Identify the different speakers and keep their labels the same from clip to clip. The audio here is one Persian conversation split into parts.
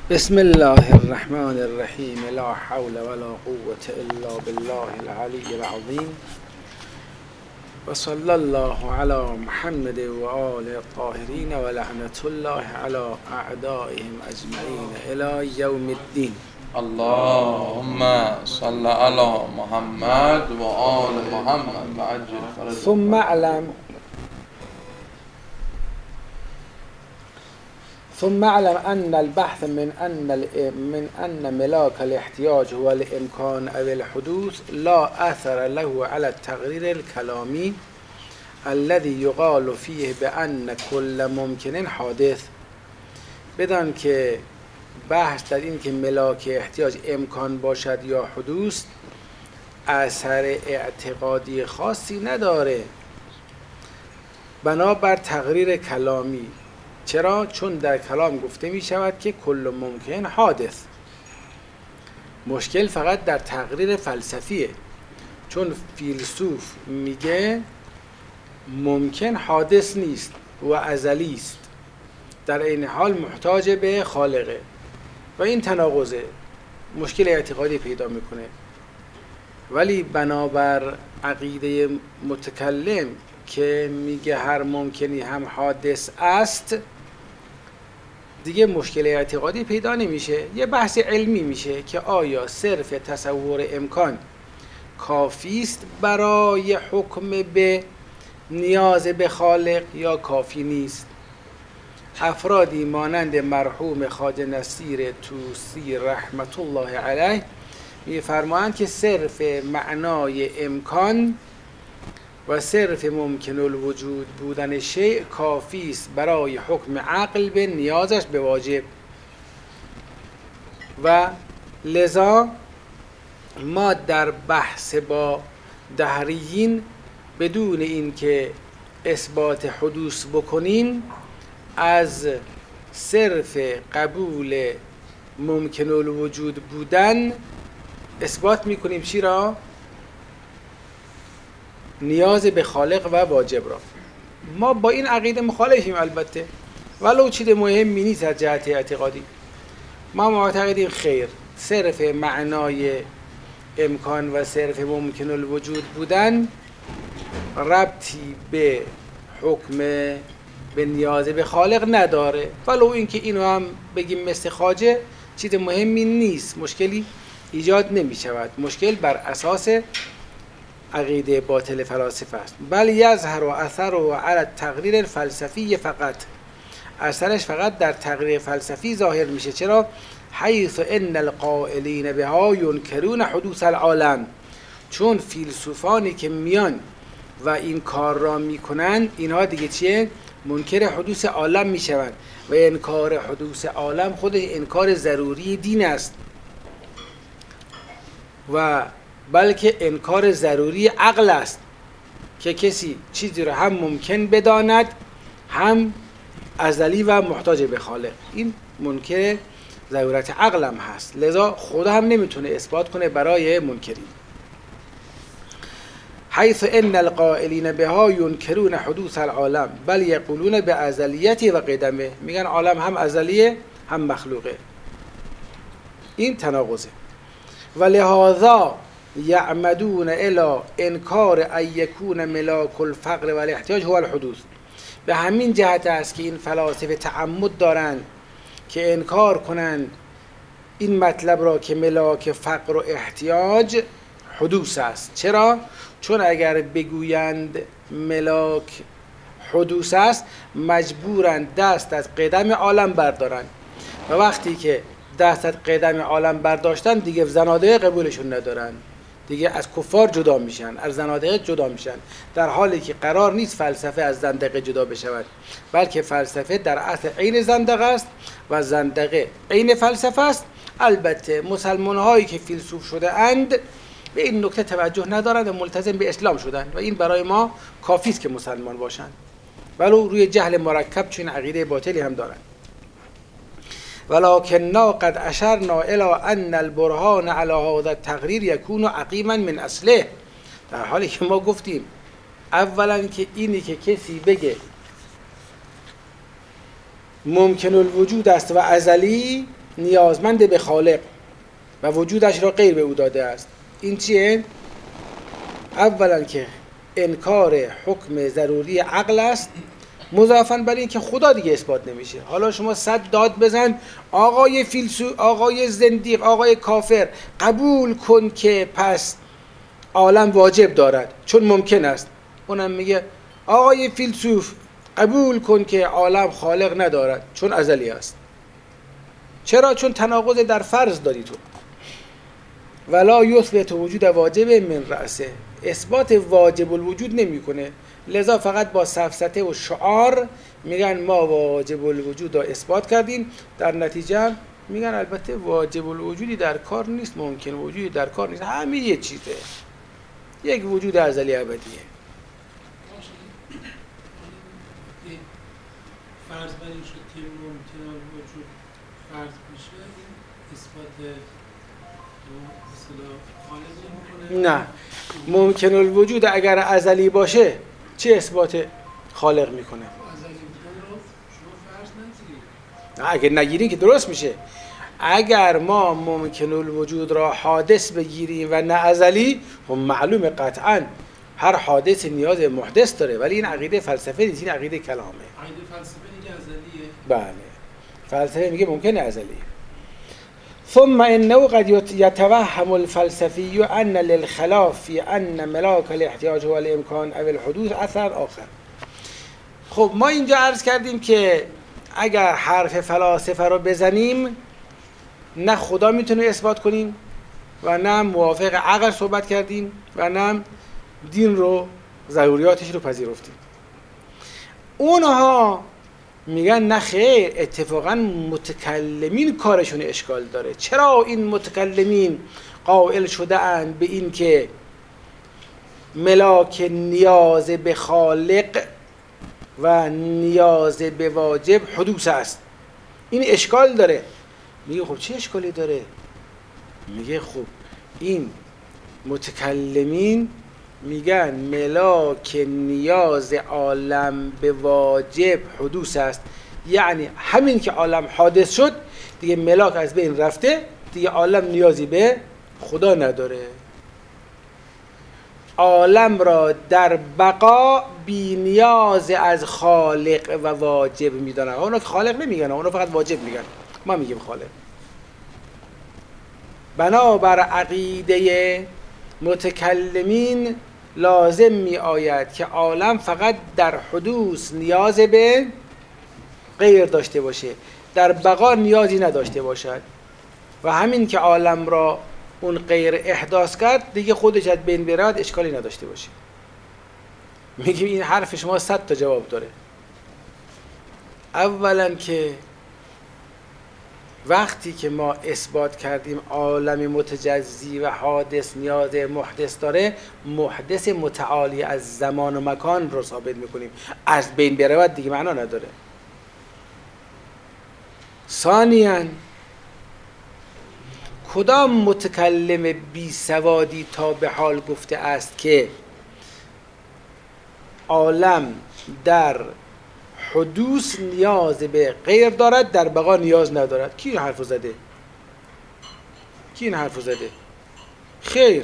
Speaker 1: بسم الله الرحمن الرحیم لا حول ولا قوة الا بالله العلی العظیم و صلی الله علی محمد و آل الطاهرین و لعنت الله علی اعدائهم اجمعین الی یوم الدین.
Speaker 2: اللهم صل علی محمد و آل محمد و عجل فرج.
Speaker 1: ثم اعلم ان البحث من ان ملاك الاحتياج هو الامكان او الحدوث لا اثر له على التقرير الكلامي الذي يقال فيه بان كل ممکن حادث. بدان که بحث در این که ملاک احتیاج امکان باشد یا حدوث اثر اعتقادی خاصی نداره بنابر تقریر کلامی. چرا؟ چون در کلام گفته می شود که کل ممکن حادث. مشکل فقط در تقریر فلسفیه، چون فیلسوف میگه ممکن حادث نیست و ازلی است، در این حال محتاج به خالقه و این تناقضه، مشکل اعتقادی پیدا میکنه. ولی بنابر عقیده متکلم که میگه هر ممکنی هم حادث است، دیگه مشکل اعتقادی پیدا نمیشه، یه بحث علمی میشه که آیا صرف تصور امکان کافی است برای حکم به نیاز به خالق یا کافی نیست. افرادی مانند مرحوم خواجه نصیر طوسی رحمت الله علیه میفرمایند که صرف معنای امکان و صرف ممکن الوجود بودن شیء کافی است برای حکم عقل به نیازش به واجب. و لذا ما در بحث با دهریین بدون اینکه اثبات حدوث بکنین از صرف قبول ممکن الوجود بودن اثبات میکنیم چی را؟ نیاز به خالق و واجب را. ما با این عقیده مخالفیم البته، ولو چیز مهمی نیست از جهت اعتقادی. ما معتقدیم خیر، صرف معنای امکان و صرف ممکن الوجود بودن ربطی به حکم به نیاز به خالق نداره، ولو اینکه اینو هم بگیم مثل خواجه چیز مهمی نیست، مشکلی ایجاد نمی شود. مشکل بر اساس عقیده باطل فلاسفه است. بل یظهر و اثر و علی التقریر الفلسفی، فقط اثرش فقط در تقریر فلسفی ظاهر میشه. چرا؟ حیث ان القائلین بها ینکرون حدوث العالم، چون فیلسوفانی که میان و این کار را میکنن اینها دیگه چیه؟ منکر حدوث عالم میشوند و انکار حدوث عالم خود انکار ضروری دین است و بلکه انکار ضروری عقل است که کسی چیزی را هم ممکن بداند هم ازلی و محتاج به خالق. این منکر ضرورت عقل هم هست، لذا خدا هم نمیتونه اثبات کنه برای منکرین. حیث ان القائلین بها ینکرون حدوث العالم بل یقولون به ازلیتی و قدمه، میگن عالم هم ازلیه هم مخلوقه. این تناقضه. و لهذا یعمدون الی انکار ان یکون ملاک الفقر و الاحتیاج هو الحدوث. به همین جهت است که این فلاسفه تعمد دارند که انکار کنند این مطلب را که ملاک فقر و احتیاج حدوث است. چرا؟ چون اگر بگویند ملاک حدوث است مجبورند دست از قدم عالم بردارند و وقتی که دست از قدم عالم برداشتن دیگه زنادقه قبولشون ندارن، دیگه از کفار جدا میشن، از زنادقه جدا میشن، در حالی که قرار نیست فلسفه از زندقه جدا بشود، بلکه فلسفه در اصل عین زندقه است و زندقه عین فلسفه است. البته مسلمان هایی که فیلسوف شده اند به این نکته توجه ندارند و ملتزم به اسلام شدند و این برای ما کافی است که مسلمان باشند، ولو روی جهل مرکب چون عقیده باطلی هم دارند. ولكننا قد اشرنا الى ان البرهان على هذا التقریر یکون عقیما من اصله. در حالی که ما گفتیم اولا که اینی که کسی بگه ممکن الوجود است و ازلی، نیازمند به خالق و وجودش را غیر به او داده است. این چیه؟ اولا که انکار حکم ضروری عقل است، مضافاً بر این که خدا دیگه اثبات نمیشه. حالا شما 100 داد بزن آقای فیلسوف، آقای زندیق، آقای کافر، قبول کن که پس عالم واجب دارد چون ممکن است. اونم میگه آقای فیلسوف قبول کن که عالم خالق ندارد چون ازلی است. چرا؟ چون تناقض در فرض داری تو. ولا یثبت وجود واجب من رأسه، اثبات واجب الوجود نمیکنه، لذا فقط با سفسطه و شعار میگن ما واجب الوجود را اثبات کردیم، در نتیجه میگن البته واجب الوجودی در کار نیست، ممکن وجودی در کار نیست، همه یه چیزه، یک وجود ازلی ابدیه.
Speaker 3: فرض بر این شد که ممکن الوجود فرض بشه، اثبات
Speaker 1: نه، ممکن الوجود اگر ازلی باشه چه اثبات خالق میکنه؟
Speaker 3: ازلی بودن رو شما فرض نگیرید.
Speaker 1: نه، اگر نگیریم که درست میشه. اگر ما ممکن الوجود را حادث بگیریم و نه ازلی، خب معلومه قطعا هر حادث نیاز محدث داره، ولی این عقیده فلسفه نیست، این عقیده کلامه.
Speaker 3: عقیده فلسفه میگه ازلیه.
Speaker 1: بله، فلسفه میگه ممکنه ازلیه. ثم انه قد يتوهم الفلسفي ان للخلاف في ان ملاك الاحتياج والامكان او الحدوث اثر آخر. خب ما اینجا عرض کردیم که اگر حرف فلاسفه رو بزنیم نه خدا میتونه اثبات کنیم و نه موافق عقل صحبت کردیم و نه دین رو ضروریاتش رو پذیرفتیم. اونها میگن نه خیر، اتفاقا متکلمین کارشون اشکال داره. چرا این متکلمین قائل شده اند به این که ملاک نیاز به خالق و نیاز به واجب حدوث است؟ این اشکال داره. میگه خب چه اشکالی داره؟ میگه خب این متکلمین میگن ملاک نیاز عالم به واجب حدوث است، یعنی همین که عالم حادث شد دیگه ملاک از بین رفته، دیگه عالم نیازی به خدا نداره. عالم را در بقا بی نیاز از خالق و واجب میدونن. اونا که خالق نمیگن، اونا فقط واجب میگن، ما میگیم خالق. بنابر عقیده متکلمین لازم می آید که عالم فقط در حدوث نیاز به غیر داشته باشه، در بقا نیازی نداشته باشد، و همین که عالم را اون غیر احداث کرد دیگه خودش از بین برود، اشکالی نداشته باشه. میگیم این حرف شما 100 تا جواب داره. اولا که وقتی که ما اثبات کردیم عالم متجزی و حادث نیاز محدث داره، محدث متعالی از زمان و مکان رو ثابت میکنیم، از بین برود دیگه معنا نداره. ثانیاً کدام متکلم بی سوادی تا به حال گفته است که عالم در حدوث نیاز به غیر دارد، در بقا نیاز ندارد؟ کی این حرفو زده؟ کی این حرفو زده؟ خیر،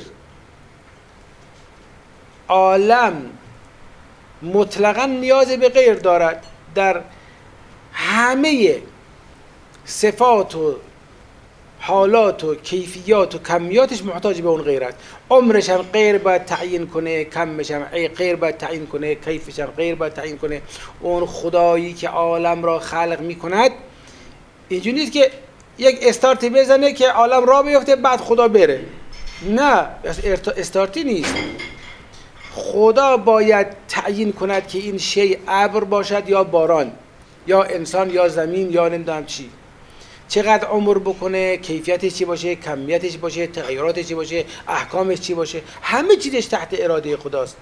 Speaker 1: عالم مطلقاً نیاز به غیر دارد، در همه صفات و حالات و کیفیات و کمیاتش محتاج به اون غیر است. عمرش هم غیر باید تعیین کنه، کمش هم غیر باید تعیین کنه، کیفش هم غیر باید تعیین کنه. اون خدایی که عالم را خلق میکند اینجوری نیست که یک استارتی بزنه که عالم را بیفته بعد خدا بره. نه، استارتی نیست. خدا باید تعیین کند که این شی ابر باشد یا باران یا انسان یا زمین یا نمیدونم چی، چقدر عمر بکنه، کیفیتش چی باشه، کمیتش باشه، تغییراتش چی باشه، احکامش چی باشه، همه چیزش تحت اراده خداست.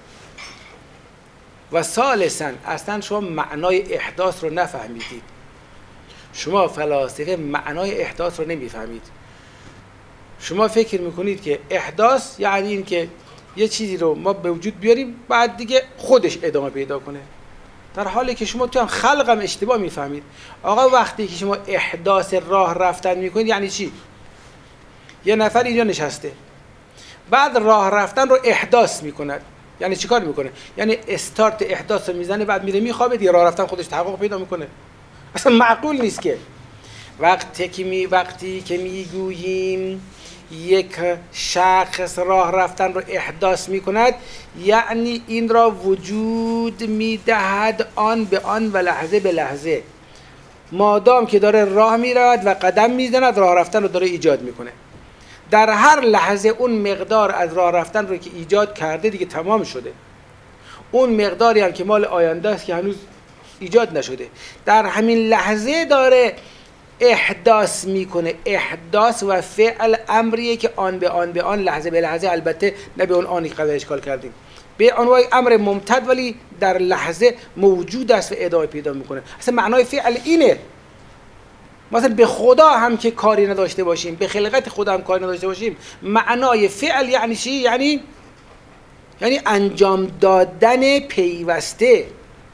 Speaker 1: و ثالثاً اصلا شما معنای احداث رو نفهمیدید. شما فلاسفه معنای احداث رو نمیفهمید. شما فکر میکنید که احداث یعنی این که یه چیزی رو ما به وجود بیاریم بعد دیگه خودش ادامه پیدا کنه. در حالی که شما تو هم خلقم اشتباه میفهمید. آقا وقتی که شما احداث راه رفتن میکنید یعنی چی؟ یه نفر اینجا نشسته، بعد راه رفتن رو احداث میکند، یعنی چیکار میکنه؟ یعنی استارت احداث رو میزنه، بعد میره میخوابه دیگه، راه رفتن خودش تحقق پیدا میکنه. اصلا معقول نیست که وقتی که میگوییم یک شخص راه رفتن رو احداث میکند، یعنی این را وجود میدهد آن به آن و لحظه به لحظه، مادام که داره راه میرود و قدم میزند راه رفتن رو داره ایجاد میکنه. در هر لحظه اون مقدار از راه رفتن رو که ایجاد کرده دیگه تمام شده، اون مقداری هم که مال آینده است که هنوز ایجاد نشده، در همین لحظه داره احداث میکنه. احداث و فعل امریه که آن به آن لحظه به لحظه، البته نه به اون آنی که قبل اشکال کردیم، به عنوان امر ممتد ولی در لحظه موجود است و ادامه پیدا میکنه. اصلا معنای فعل اینه. مثلا به خدا هم که کاری نداشته باشیم، به خلقت خدا هم کاری نداشته باشیم، معنای فعل یعنی چی؟ یعنی انجام دادن پیوسته.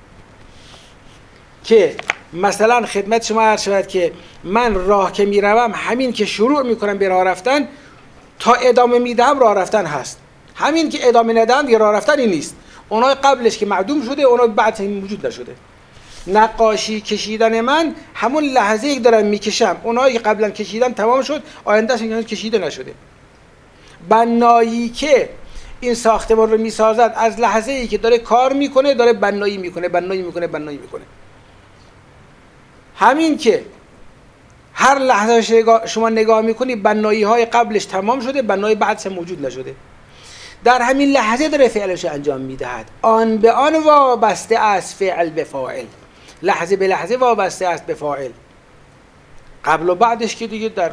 Speaker 1: که مثلا خدمت شما عرض شود که من راه که میروم، همین که شروع میکنم به راه رفتن تا ادامه میدم راه رفتن هست، همین که ادامه ندم دیگه راه رفتنی نیست. اونای قبلش که معدوم شده، اونای بعد موجود نشده. نقاشی کشیدن من همون لحظه که دارم میکشم، اونایی که قبلا کشیدم تمام شد، آیندهش هنوز کشیده نشده. بنایی که این ساختمان رو میسازد، از لحظه ای که داره کار میکنه داره بنایی میکنه. همین که هر لحظه شما نگاه میکنی بنایی های قبلش تمام شده، بنای بعدش موجود نشده. در همین لحظه داره فعلش انجام میدهد. آن به آن وابسته است فعل به فاعل، لحظه به لحظه وابسته است به فاعل. قبل و بعدش که دیگه در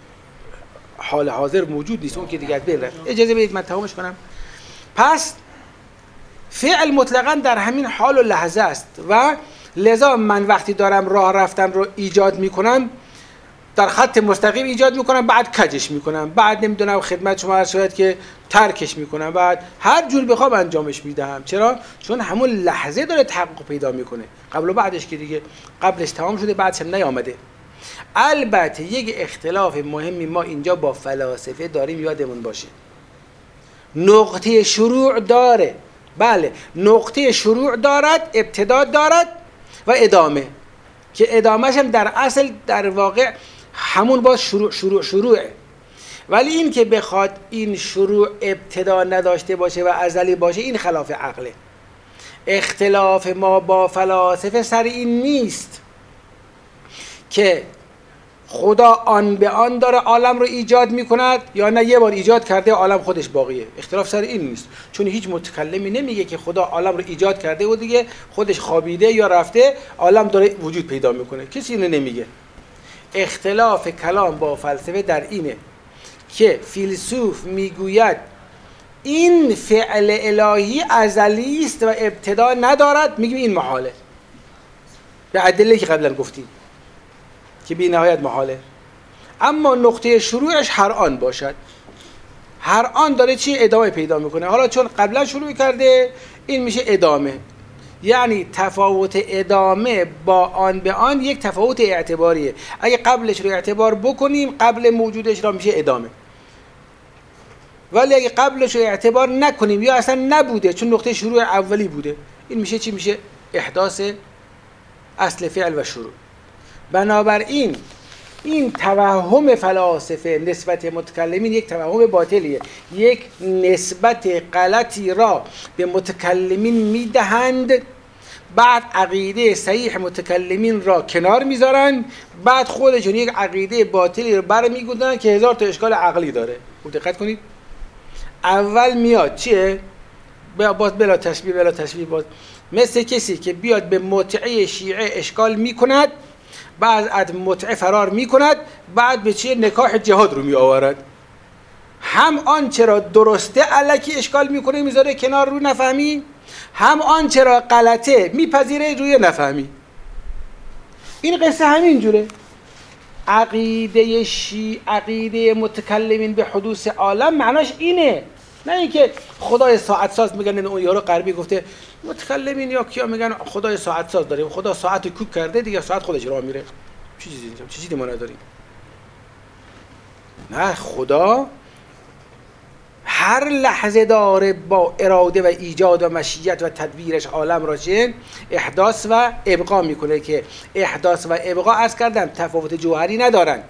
Speaker 1: حال حاضر موجود نیست، اون که دیگه بین رفت. اجازه بدید من تمامش کنم. پس فعل مطلقاً در همین حال و لحظه است و لذا من وقتی دارم راه رفتن رو ایجاد میکنم، در خط مستقیم ایجاد میکنم، بعد کجش میکنم، بعد نمیدونم خدمت شما عرض شد که ترکش میکنم، بعد هر جور بخوام انجامش میدهم. چرا؟ چون همون لحظه داره تحقق پیدا میکنه. قبل و بعدش که دیگه قبلش تمام شده، بعدش هم نیامده. البته یک اختلاف مهمی ما اینجا با فلاسفه داریم، یادمون باشه. نقطه شروع داره، بله، نقطه شروع دارد، ابتدا دارد و ادامه، که ادامهش هم در اصل در واقع همون باز شروعه. ولی این که بخواد این شروع ابتدا نداشته باشه و ازلی باشه، این خلاف عقله. اختلاف ما با فلاسفه سر این نیست که خدا آن به آن داره عالم رو ایجاد میکند یا نه یه بار ایجاد کرده عالم خودش باقیه. اختلاف سر این نیست، چون هیچ متکلمی نمیگه که خدا عالم رو ایجاد کرده و دیگه خودش خوابیده یا رفته عالم داره وجود پیدا میکنه. کسی اینو نمیگه. اختلاف کلام با فلسفه در اینه که فیلسوف میگوید این فعل الهی ازلی است و ابتدا ندارد، میگیم این محاله، به ادله که قبلا گفتیم که بی نهایت محاله. اما نقطه شروعش هر آن باشد، هر آن داره چی؟ ادامه پیدا میکنه. حالا چون قبلا شروع کرده، این میشه ادامه. یعنی تفاوت ادامه با آن به آن یک تفاوت اعتباریه. اگه قبلش رو اعتبار بکنیم، قبل موجودش را میشه ادامه. ولی اگه قبلش رو اعتبار نکنیم یا اصلا نبوده، چون نقطه شروع اولی بوده، این میشه چی؟ میشه احداث اصل فعل و شروع. بنابراین این توهم فلاسفه نسبت متکلمین یک توهم باطلیه، یک نسبت غلطی را به متکلمین میدهند، بعد عقیده صحیح متکلمین را کنار میذارن، بعد خودشون یک عقیده باطلی رو برمیگردونن که هزار تا اشکال عقلی داره. خوب دقت کنید. اول میاد چیه؟ باز بلا تشبیه باز مثل کسی که بیاد به متعه شیعه اشکال میکند، بعد از متعه فرار میکند، بعد به چیه؟ نکاح جهاد رو می آورد. هم آنچه را درسته الکی اشکال میکنه میذاره کنار رو نفهمی، هم آنچه را غلطه میپذیره روی نفهمی. این قصه همین جوره. عقیده متکلمین به حدوث عالم معناش اینه نه اینکه خدای ساعت ساز میگن اون یارو غربی گفته متکلمین یا کیا میگن خدای ساعت ساز داریم، خدا ساعت کوک کرده دیگه ساعت خودش راه میره. چه چیزی ما نداریم. نه، خدا هر لحظه داره با اراده و ایجاد و مشیت و تدبیرش عالم را چه احداث و ابقا میکنه که احداث و ابقا عرض کردم تفاوت جوهری ندارن.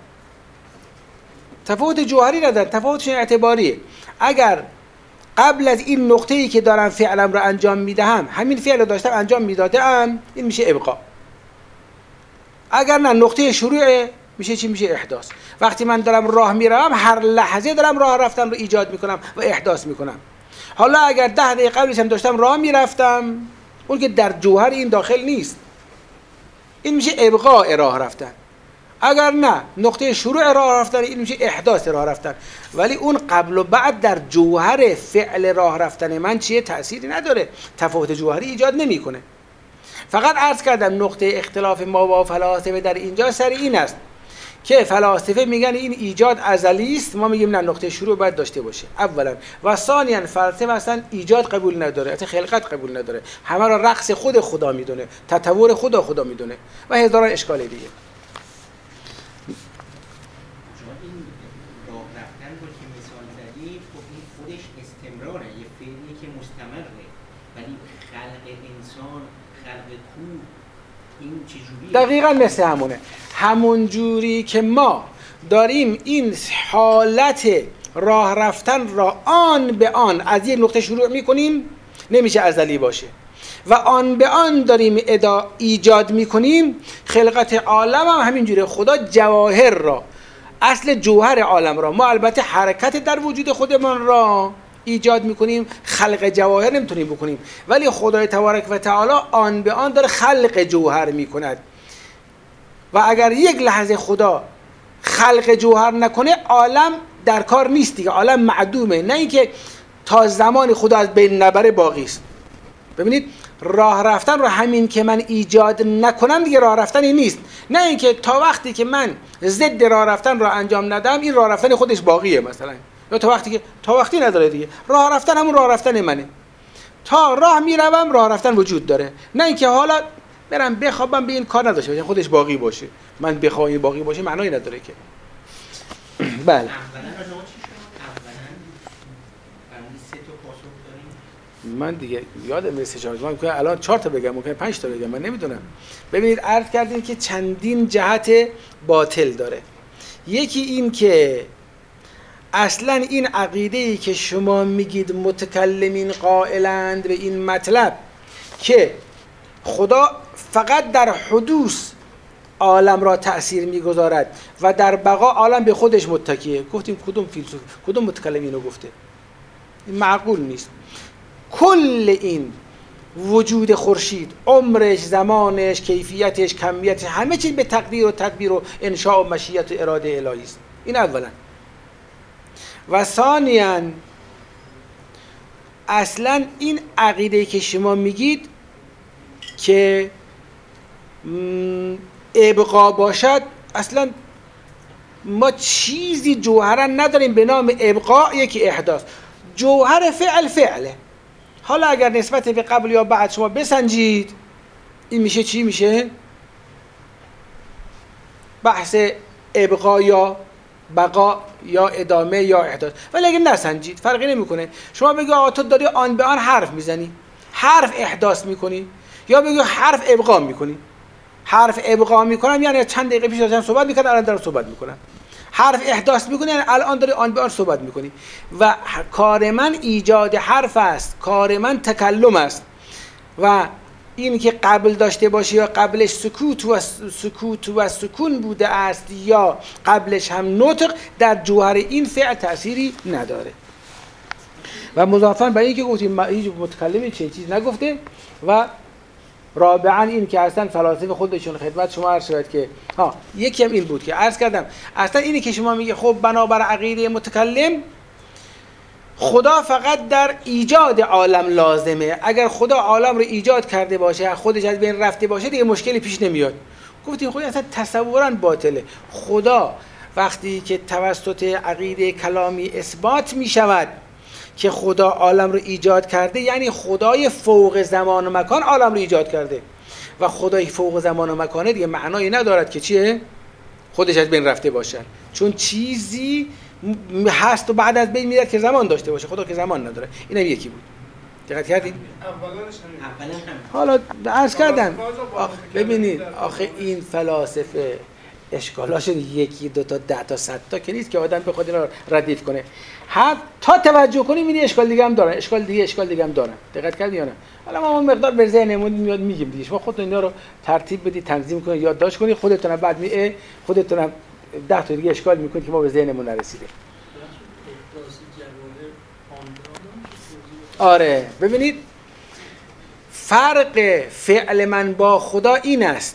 Speaker 1: تفاوتشون اعتباریه. اگر قبل از این نقطه‌ای که دارم فعلم را انجام میدهم همین فعل رو داشتم انجام میدادم، این میشه ابقا. اگر نه، نقطه شروع میشه چی؟ میشه احداث. وقتی من دارم راه میرم هر لحظه دارم راه رفتن رو ایجاد میکنم و احداث میکنم. حالا اگر 10 دقیقه قبلش هم داشتم راه میرفتم، اون که در جوهر این داخل نیست، این میشه ابقاء راه رفتن. اگر نه، نقطه شروع راه رفتن این میشه احداث راه رفتن. ولی اون قبل و بعد در جوهر فعل راه رفتن من چیه؟ تأثیری نداره، تفاوت جوهری ایجاد نمیکنه. فقط عرض کردم نقطه اختلاف ما با فلاسفه در اینجا سر این است که فلاسفه میگن این ایجاد ازلی است، ما میگیم نه، نقطه شروع باید داشته باشه اولا. و ثانیا فلسفه اصلا ایجاد قبول نداره، اصلا خلقت قبول نداره، همه را رقص خود خدا میدونه، تطور خدا میدونه و هزاران اشکال دیگه.
Speaker 4: این راه رفتن رو که مثال زدید، خب این خودش استمراره، یه فعلی که مستمره، ولی خلق انسان، خلق کوه، این چجوریه؟
Speaker 1: دقیقاً مثل همونه. همون جوری که ما داریم این حالت راه رفتن را آن به آن از یک نقطه شروع میکنیم، نمیشه ازلی باشه، و آن به آن داریم ایجاد میکنیم. خلقت عالم هم همینجوره. خدا جواهر را، اصل جوهر عالم را، ما البته حرکت در وجود خودمان را ایجاد میکنیم، خلق جواهر نمیتونیم بکنیم، ولی خدای تبارک و تعالی آن به آن داره خلق جوهر میکند. و اگر یک لحظه خدا خلق جوهر نکنه، عالم در کار نیست دیگه، عالم معدومه. نه اینکه تا زمان خدا از بین نبره باقی است. ببینید، راه رفتن رو همین که من ایجاد نکنم دیگه راه رفتنی نیست. نه اینکه تا وقتی که من ضد راه رفتن رو انجام ندم این راه رفتن خودش باقیه مثلا، یا تا وقتی نداره دیگه. راه رفتن همون راه رفتن منه، تا راه میروم راه رفتن وجود داره. نه اینکه حالا برم بخوابم به این کار نداشته باشه، خودش باقی باشه. من بخوام باقی باشه معنایی نداره که. بله.
Speaker 4: اولا راجع به چی شد؟ اولا برای 3 تا پاسخ داریم.
Speaker 1: من دیگه یادم نیست چه من میگم الان 4 تا بگم، ممکنه 5 تا بگم، من نمیدونم. ببینید، عرض کردیم که چندین جهت باطل داره. یکی این که اصلا این عقیده‌ای که شما میگید متکلمین قائلند به این مطلب که خدا فقط در حدوث عالم را تأثیر میگذارد و در بقا عالم به خودش متکیه. گفتیم کدوم فیلسوف، کدوم متکلمینو گفته؟ این معقول نیست. کل این وجود خورشید، عمرش، زمانش، کیفیتش، کمیتش، همه چیز به تقدیر و تدبیر و انشاء و مشیت و اراده الهی است. این اولا. و ثانیاً اصلا این عقیده که شما میگید که ابقا باشد، اصلا ما چیزی جوهرا نداریم به نام ابقا، یکی احداث. جوهر فعله. حالا اگر نسبت به قبل یا بعد شما بسنجید، این میشه چی؟ میشه بحث ابقا یا بقا یا ادامه یا احداث. ولی اگر نسنجید فرقی نمیکنه. شما بگی آقا تو داری آن به آن حرف میزنی، حرف احداث میکنی، یا بگی حرف ابقا میکنی. حرف ابقا میکنم یعنی چند دقیقه پیش داشتم صحبت میکردم الان دارم صحبت میکنم. حرف احداث میکنی یعنی الان داری آن به آن صحبت میکنی. و کار من ایجاد حرف است، کار من تکلم است. و این که قبل داشته باشه یا قبلش سکوت و سکون بوده است یا قبلش هم نطق، در جوهر این فعل تأثیری نداره. و مضافاً به این که گفتیم هیچ متکلمی چیز نگفته. و رابعاً این که اصلا فلاسفه خودشون خدمت شما عرض شد که یکی هم این بود که عرض کردم اصلا اینی که شما میگه خب بنابر عقیده متکلم خدا فقط در ایجاد عالم لازمه. اگر خدا عالم رو ایجاد کرده باشه، خودش از بین رفته باشه، دیگه مشکلی پیش نمیاد. گفتیم خب اصلا تصوراً باطله. خدا وقتی که توسط عقیده کلامی اثبات می شود که خدا عالم رو ایجاد کرده یعنی خدای فوق زمان و مکان عالم رو ایجاد کرده و خدای فوق زمان و مکانه دیگه معنایی ندارد که چیه؟ خودش از بین رفته باشن، چون چیزی هست و بعد از بین میاد که زمان داشته باشه، خدا که زمان نداره. اینم یکی بود. دقت کردین؟ حالا عرض کردم ببینید آخه این فلاسفه اشکالاشون یکی دو تا 10 تا 100 تا که نیست که آدم بخواد اینا ردیف کنه. تا توجه کنیم این اشکال دیگه هم دارن، اشکال دیگه هم دارن. دقت کردین یا نه؟ حالا ما مقدار به ذهنمون میاد میگیم دیگه. شما خودتون اینا رو ترتیب بدید، تنظیم کنید، یادداشت کنید، خودتون بعد خودتون 10 تا دیگه اشکال میکنید که ما به ذهنمون نرسیده. آره ببینید فرق فعل من با خدا این است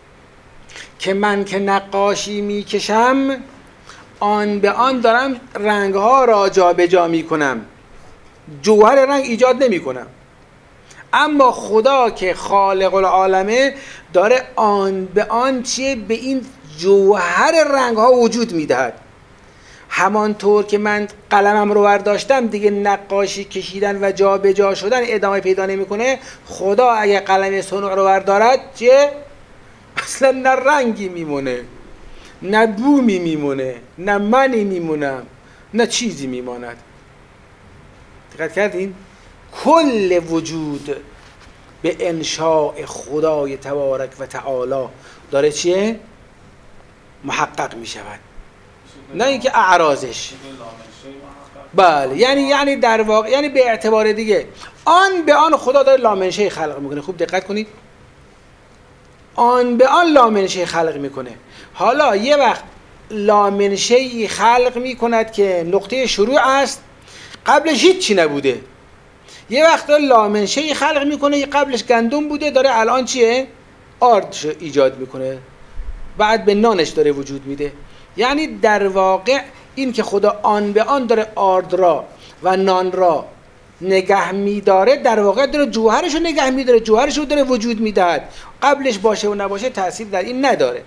Speaker 1: که من که نقاشی میکشم آن به آن دارم رنگها را جا به جا میکنم، جوهر رنگ ایجاد نمیکنم. اما خدا که خالق العالمه داره آن به آن چیه به این جوهر رنگها وجود میدهد. همانطور که من قلمم رو برداشتم دیگه نقاشی کشیدن و جا به جا شدن ادامه پیدا نمیکنه. خدا اگه قلم صنوع رو بردارد چه؟ اصلا نه رنگی میمونه، نه بومی میمونه، نه منی میمونم، نه چیزی میماند. دقت کردین؟ کل وجود به انشاء خدای تبارک و تعالی داره چیه؟ محقق میشود، نه اینکه اعراضش. بله یعنی در واقع یعنی به اعتبار دیگه آن به آن خدا داره لامنشه خلق میکنه. خوب دقت کنید، آن به آن لامنشه خلق میکنه. حالا یه وقت لامنشه خلق میکند که نقطه شروع است، قبلش هیچی نبوده. یه وقت لامنشه خلق میکنه قبلش گندم بوده، داره الان چیه؟ آرد ایجاد میکنه، بعد به نانش داره وجود میده. یعنی در واقع این که خدا آن به آن داره آرد را و نان را نگه میداره، در واقع داره جوهرش رو نگه میداره، جوهرش رو داره وجود میدهد. قبلش باشه و نباشه تأثیر در این نداره.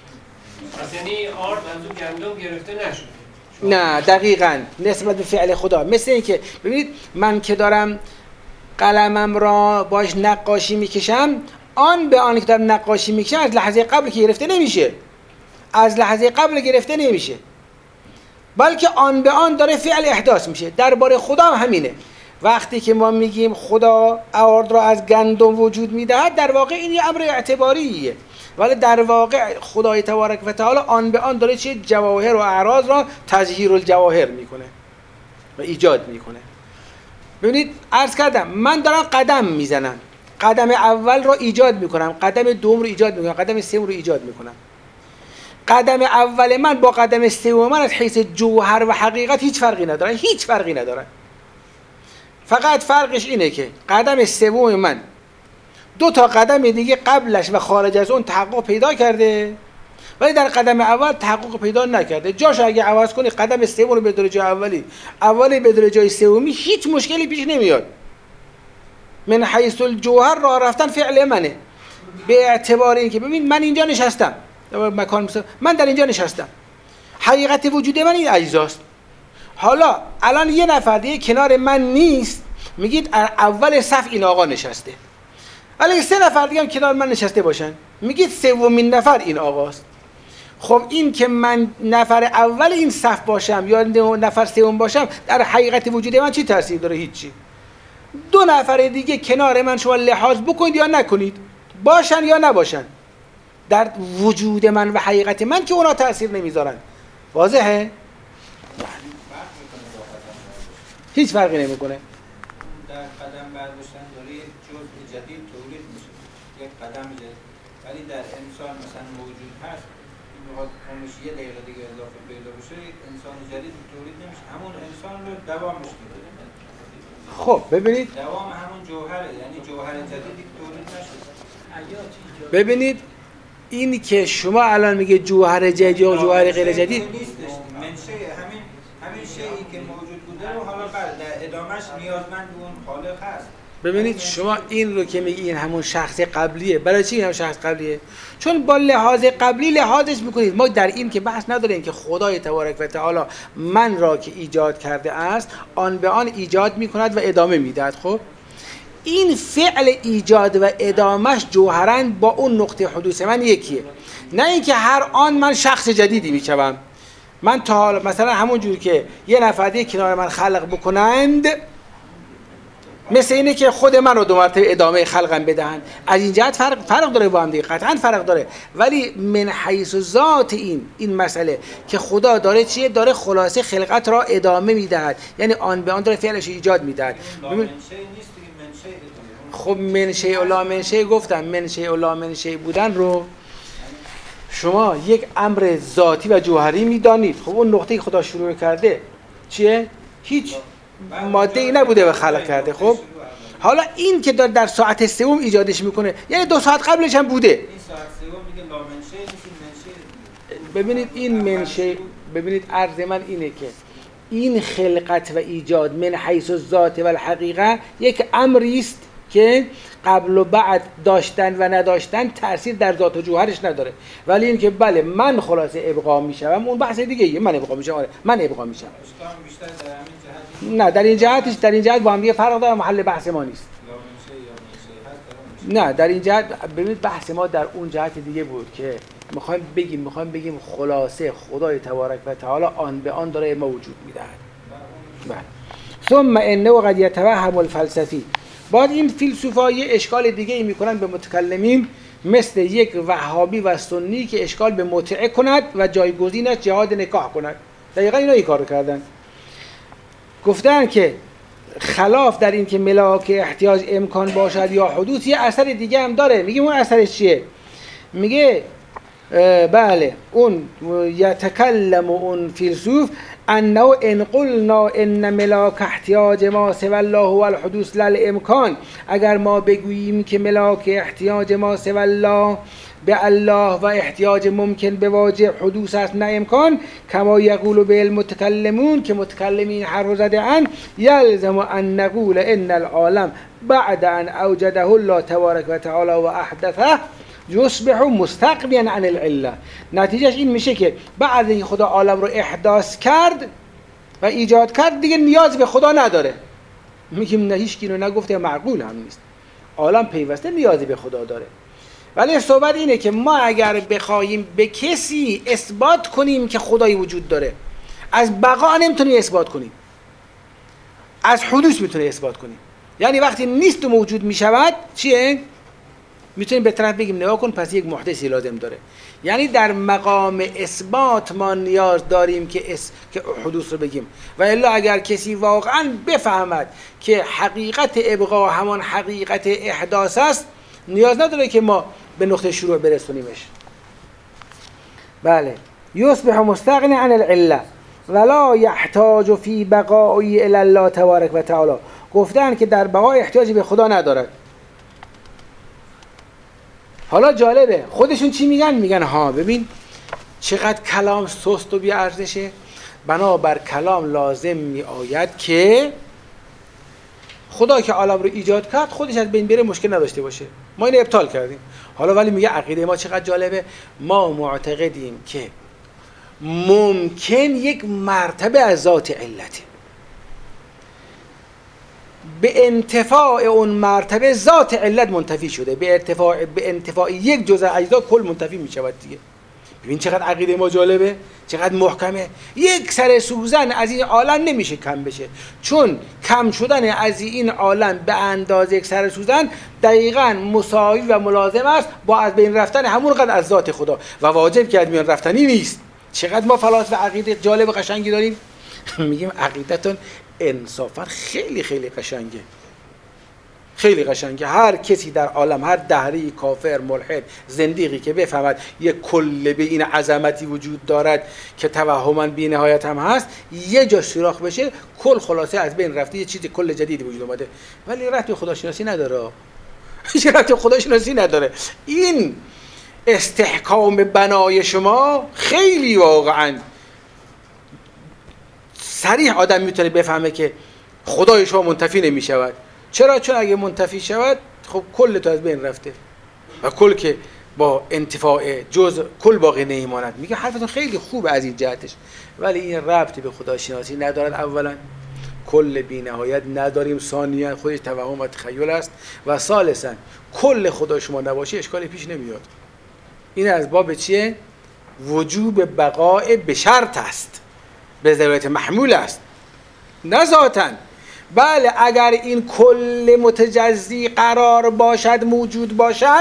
Speaker 5: یعنی آرد از اون گندم گرفته نشده.
Speaker 1: نه دقیقاً نسبت به فعل خدا. مثل این که ببینید من که دارم قلمم را باش نقاشی میکشم، آن به آن که دارم نقاشی میکشم از لحظه قبل که گرفته نمیشه، از لحظه قبل گرفته نمیشه، بلکه آن به آن داره فعل احداث میشه. درباره خدا هم همینه. وقتی که ما میگیم خدا آرد را از گندم وجود میدهد، در واقع این یه امر اعتباریه، ولی در واقع خدای تبارک و تعالی آن به آن داره چه جواهر و اعراض را تظهیر الجواهر میکنه و ایجاد میکنه. ببینید عرض کردم من دارم قدم میزنم، قدم اول رو ایجاد میکنم، قدم دوم رو ایجاد میکنم، قدم سوم رو ایجاد میکنم. قدم اول من با قدم سوم من از حیث جوهر و حقیقت هیچ فرقی نداره، هیچ فرقی نداره. فقط فرقش اینه که قدم سوم من 2 تا قدم دیگه قبلش و خارج از اون تحقق پیدا کرده، ولی در قدم اول تحقق پیدا نکرده. جاش اگه عوض کنی قدم سوم رو بذاری جای اولی بذاری جای سومی، هیچ مشکلی پیش نمیاد. من حیث الجوهر راه رفتن فعل منه، به اعتبار اینکه ببین من اینجا نشستم، من در اینجا نشستم، حقیقت وجود من این اجزاست. حالا الان یه نفر دیگه کنار من نیست، میگید اول صف این آقا نشسته. ولی 3 نفر دیگه هم کنار من نشسته باشن، میگید سومین نفر این آقاست. خب این که من نفر اول این صف باشم یا نفر سوم باشم در حقیقت وجود من چی تاثیر داره؟ هیچی. 2 نفر دیگه کنار من شما لحاظ بکنید یا نکنید، باشن یا نباشن، در وجود من و حقیقت من که اونا تاثیر نمیذارن. واضحه؟ هیچ فرقی نمیکنه.
Speaker 6: در قدم برداشتن داره یک جزء جدید تولید میشه، یک قدم جدید. ولی در انسان مثلا موجود هست، این میخواد اونش یه دقیقه دیگه اضافه پیدا بشه، یک انسان جدید تولید نمیشه، همون انسان رو دوامش میده.
Speaker 1: خب ببینید
Speaker 6: دوام همون جوهره، یعنی جوهر جدیدی تولید نشده.
Speaker 1: ببینید این که شما الان میگه جوهر جدید یا جوهر غیر جدید،
Speaker 6: منشه همین شیئی که موجود بوده رو حالا بعد در ادامهش نیازمند به اون خالق هست.
Speaker 1: ببینید شما این رو که میگی این همون شخص قبلیه، برای چی همون شخص قبلیه؟ چون با لحاظ قبلی لحاظش میکنید. ما در این که بحث نداریم که خدای تبارک و تعالی من را که ایجاد کرده است آن به آن ایجاد میکند و ادامه میدهد. خب این فعل ایجاد و ادامهش جوهراً با اون نقطه حدوث من یکیه، نه اینکه هر آن من شخص جدیدی میشوم. من تا حالا مثلا همون جور که یه نفر دیگه کنار من خلق بکنند، مثل اینه که خود من رو دو مرتبه ادامه خلقم بدهند. از این جهت فرق داره با هم دیگه، قطعا فرق داره، ولی من حیث ذات این مسئله که خدا داره چیه؟ داره خلاصه خلقت را ادامه میدهد، یعنی آن به آن داره فعلش ایجاد میدهد. خب منشأ و لا منشأ گفتم، منشأ و لا منشأ بودن رو شما یک امر ذاتی و جوهری میدانید. خب اون نقطه‌ای که خدا شروع کرده چیه؟ هیچ ماده‌ای نبوده و خلق کرده. خب حالا این که در ساعت سوم ایجادش میکنه، یعنی 2 ساعت قبلش هم بوده.
Speaker 6: این ساعت سوم میگه لا منشأ نیست، منشأ.
Speaker 1: ببینید این منشأ، ببینید عرض من اینه که این خلقت و ایجاد من حیث الذات و الحقیقه یک امری است که قبل و بعد داشتن و نداشتن تأثیر در ذات و جوهرش نداره. ولی این که بله من خلاصه ابقا میشم، اون بحث دیگه ایه. من ابقا میشم، آره من ابقا میشم. نه در این جهت با هم دیگه فرق داره، محل بحث ما نیست. نه در این جهت ببینید بحث ما در اون جهت دیگه بود که میخوایم بگیم خلاصه خدای تبارک و تعالی آن به آن داره ما وجود میدهد. بله. ثم انه قد يتوهم الفلسفی. بعد این فیلسوفا یه اشکال دیگه ای میکنن به متکلمین، مثل یک وهابی و سنی که اشکال به متعه کند و جایگزینش جهاد نکاح کند. دقیقا اینا این کارو کردن. گفتن که خلاف در این که ملاک احتیاج امکان باشد یا حدوث، یه اثر دیگه هم داره. میگه اون اثرش چیه؟ میگه بله اون یتکلم اون فیلسوف انه ان قلنا ان ملاک احتیاج ما سوى الله و الحدوث للامکان، اگر ما بگوییم که ملاک احتیاج ما سوى الله به الله و احتیاج ممکن به واجب حدوث است نه امکان، کما یقول به المتکلمون که متکلمین حرف زده اند، یلزم ان نقول ان العالم بعد ان اوجده الله تبارک و تعالی و احدثه یصبح مستغنیا عن العله. نتیجهش این میشه که بعد اینکه خدا عالم رو احداث کرد و ایجاد کرد دیگه نیاز به خدا نداره. میگیم نه، هیچ کی رو نگفته، معقول هم نیست. عالم پیوسته نیازی به خدا داره. ولی صحبت اینه که ما اگر بخوایم به کسی اثبات کنیم که خدایی وجود داره، از بقا نمیتونیم اثبات کنیم، از حدوث میتونیم اثبات کنیم. یعنی وقتی نیست و موجود میشود چیه؟ میتونیم به طرف بگیم نگاه کن پس یک محدثی لازم داره. یعنی در مقام اثبات ما نیاز داریم که حدوث رو بگیم، و الا اگر کسی واقعا بفهمد که حقیقت ابقا همان حقیقت احداث است، نیاز نداره که ما به نقطه شروع برسونیمش. بله یصبح مستغنی عن العله ولا يحتاج فی بقائه الی الله تبارک و تعالی. گفتن که در بقا احتیاجی به خدا ندارد. حالا جالبه خودشون چی میگن؟ میگن ها ببین چقدر کلام سست و بی ارزشه، بنابر کلام لازم می آید که خدا که عالم رو ایجاد کرد خودش از بین بره، مشکل نداشته باشه، ما اینو ابطال کردیم. حالا ولی میگه عقیده ما چقدر جالبه، ما معتقدیم که ممکن یک مرتبه از ذات علته، به انتفاع اون مرتبه ذات علت منتفی شده، به انتفاع یک جزء اجزا کل منتفی می شود دیگه. ببین چقدر عقیده ما جالبه، چقدر محکمه. یک سر سوزن از این عالم نمیشه کم بشه، چون کم شدن از این عالم به اندازه یک سر سوزن دقیقاً مساوی و ملازم است با از بین رفتن همون قدر از ذات خدا، و واجب که از میان رفتنی نیست. چقدر ما فلاسفه عقیده جالب و قشنگی داریم. میگیم عقیدتون انصافا خیلی خیلی قشنگه، خیلی قشنگه. هر کسی در عالم، هر دهری، کافر، ملحد، زندیقی که بفهمد یک کل به این عظمتی وجود دارد که توهما بی نهایت هم هست، یه جا سوراخ بشه کل خلاصه از بین رفته، یه چیز کل جدیدی وجود اومده. ولی ربطی خداشناسی نداره، هیچ ربطی خداشناسی نداره. این استحکام بنای شما خیلی واقعا صریح آدم میتونه بفهمه که خدای شما منتفی نمی شود. چرا؟ چون اگه منتفی شود خب کل تو از بین رفته و کل که با انتفاع جز کل باقی نمیماند. میگه حرفتون خیلی خوبه از این جهتش، ولی این ربطی به خداشناسی ندارد. اولا کل بی نهایت نداریم، ثانیا خودش توهم و تخیل است، و ثالثا کل خدا شما نباشه اشکالی پیش نمیاد. این از باب چیه؟ وجوب بقاء به شرط است، به ضرورت محمول است، نه ذاتاً. بله اگر این کل متجزی قرار باشد، موجود باشد،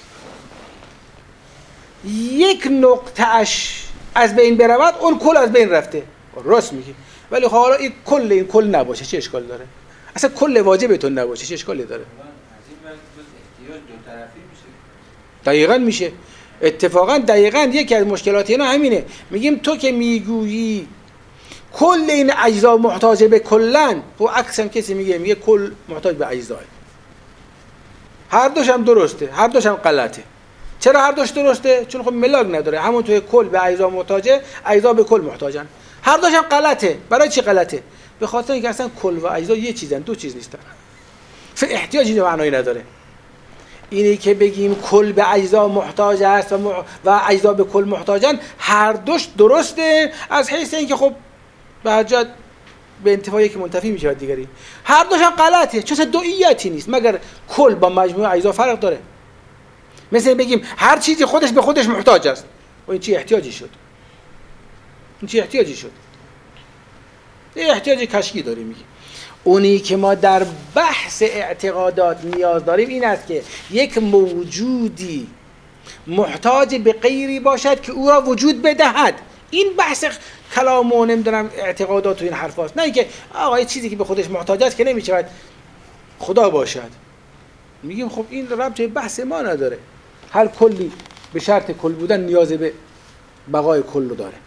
Speaker 1: یک نقطه اش از بین برود، اون کل از بین رفته، راست میگی. ولی حالا این کل نباشه چه اشکال داره؟ اصلا کل واجبتون نباشه چه اشکالی داره؟
Speaker 6: از این وقت احتیاج دو طرفی میشه.
Speaker 1: دقیقاً میشه. اتفاقاً دقیقاً یکی از مشکلات اینا همینه. میگیم تو که میگویی کل این اجزا محتاج به کلن، و عکس هم کسی میگه کل محتاج به اجزا. هر دوش هم درسته، هر دوش هم غلطه. چرا هر دوش درسته؟ چون خب ملاک نداره. همون توی کل به اجزا محتاجه، اجزا به کل محتاجن. هر دوش هم غلطه. برای چی غلطه؟ به خاطر اینکه اصلا کل و اجزا یه چیزن، دو چیز نیستن. احتیاجی به معنایی نداره. اینی که بگیم کل به اجزا محتاج است و اجزا به کل محتاجن، هر دوش درسته از حیث اینکه خب به حجت به انتفاعی که منتفی میشه دیگری. هر دوش هم غلطه، چون دوئیتی نیست، مگر کل با مجموعه اجزا فرق داره. مثل بگیم هر چیزی خودش به خودش محتاج است، و این چی احتیاجی شد؟ این چی احتیاجی شد؟ یه احتیاجی کشکی داریم. میگیم اونی که ما در بحث اعتقادات نیاز داریم این است که یک موجودی محتاج به غیری باشد که او را وجود بدهد. این بحث کلام و نمیدونم اعتقادات و این حرف هاست. نه اینکه آقا یه چیزی که به خودش محتاج است که نمیشه خدا باشد. میگیم خب این ربط به بحث ما نداره. هر کلی به شرط کل بودن نیاز به بقای کل رو داره.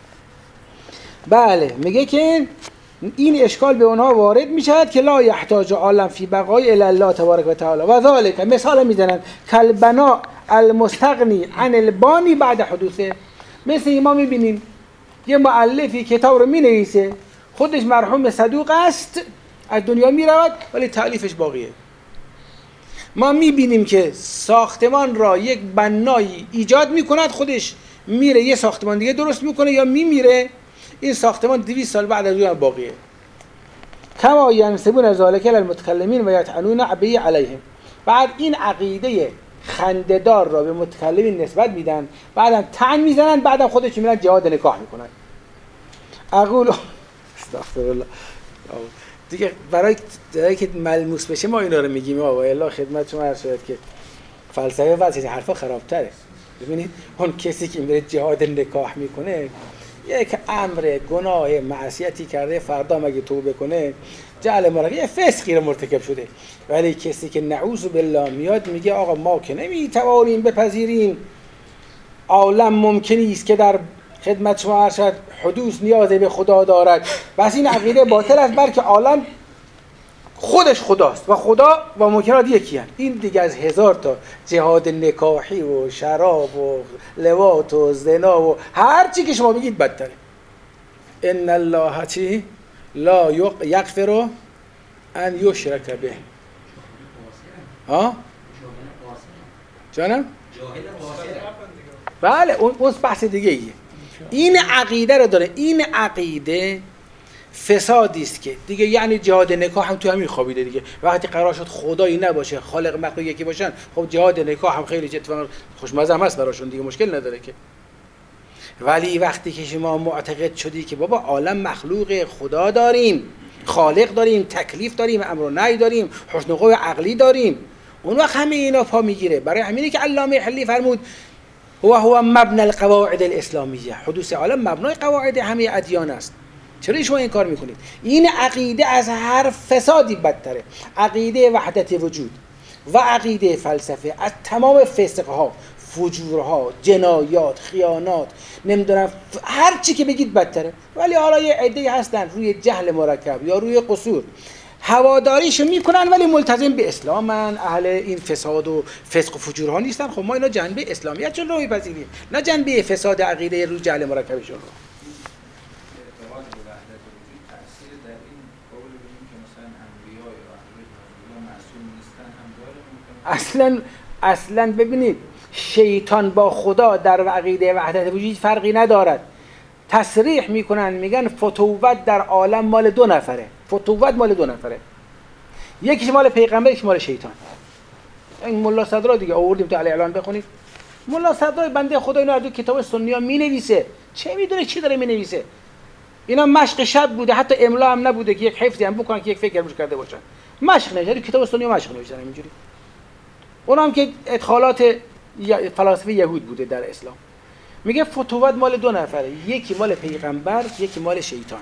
Speaker 1: بله میگه که این اشکال به اونها وارد میشود که لا یحتاج عالم فی بقای الا الله تبارک و تعالی و ذالک، مثال میزنن کالبناء المستغنی عن البانی بعد حدوثه. مثل ما میبینیم یه مؤلفی کتاب رو مینویسه، خودش مرحوم صدوق است، از دنیا میرود ولی تألیفش باقیه. ما میبینیم که ساختمان را یک بنایی ایجاد میکند، خودش میره یه ساختمان دیگه درست میکنه یا میمیره، این ساختمان 200 سال بعد از اون باقیه. کما ینسبون ذلک للمتکلمین و یطعنون عبی علیهم. بعد این عقیده خنده‌دار را به متکلمین نسبت میدن، بعدم طعن میزنن، بعدم خودش میرن جهاد نکاح میکنن. اقول استغفرالله. دیگه برای که ملموس بشه ما اینا رو میگیم. و الا خدمت شما عرض شد که فلسفه و چیز حرفا خرابتره. ببینید اون کسی که میره جهاد نکاح میکنه یک امر گناه معصیتی کرده، فردا مگه توبه کنه جعل مرقی یه فسقی رو مرتکب شده. ولی کسی که نعوذ بالله میاد میگه آقا ما که نمیتوانیم بپذیریم عالم ممکنی است که در خدمت شما ارشد حدوث نیاز به خدا دارد، بس این عقیده باطل است، بلکه عالم خودش خداست و خدا و ممکنات یکی هست. این دیگه از 1000 تا جهاد نکاحی و شراب و لواط و زنا و هر چی که شما بگید بدتره. ان الله چی لا یغفر ان یشرک به. ها جانم؟ بله اون بحث دیگه ایه. این عقیده رو داره. این عقیده فسادی است که دیگه یعنی جهاد نکاح هم تو همین خوابیده دیگه. وقتی قرار شد خدایی نباشه، خالق مخلوق یکی باشن، خب جهاد نکاح هم خیلی اتفاقا خوشمزه هم هست براشون دیگه، مشکل نداره که. ولی وقتی که شما معتقد شدی که بابا عالم مخلوق، خدا داریم، خالق داریم، تکلیف داریم، امر و نهی داریم، حسن و خوی عقلی داریم، اون وقت همه اینا پا میگیره. برای همینه که علامه حلی فرمود هو مبنى القواعد الاسلامیه، حدوث عالم مبنای قواعد همه ادیان است. چرا شما این کار میکنید؟ این عقیده از هر فسادی بدتره. عقیده وحدت وجود و عقیده فلسفه از تمام فسقها، فجورها، جنایات، خیانات، نمیدونم هر چی که بگید بدتره. ولی حالا یه عده‌ای هستن روی جهل مرکب یا روی قصور هواداریشو میکنن ولی ملتزم به اسلامن، اهل این فساد و فسق و فجورها نیستن. خب ما اینا جنبه اسلامیتشون رو میپذیریم، نه جنبه فساد عقیده روی جهل مرکبشون رو.
Speaker 6: اعتقاد به وحدت وجود تأثیر در این قول بگیم که مثلا انبیاء و اهل معصوم نیستن هم داره ممکنه.
Speaker 1: اصلا ببینید شیطان با خدا در عقیده وحدت وجود فرقی ندارد. تصریح میکنن میگن فتوت در عالم مال دو نفره. فتوت مال دو نفره، یکیش مال پیغمبر، یکیش مال شیطان. این ملا صدرا دیگه آوردیم تو اعلان بخونید. ملا صدرا بنده خدا اینو در کتاب سنی‌ها مینویسه، چه میدونه چی داره مینویسه. اینا مشق شب بوده، حتی املا هم نبوده که یک حفظی هم بکنن که یک فکر روش کرده باشن. مشق نوشته کتاب سنی مشق نوشتن اینجوری. اونم که ادخالات فلاسفه یهود بوده در اسلام. میگه فتوت مال دو نفره، یکی مال پیغمبر، یکی مال شیطان.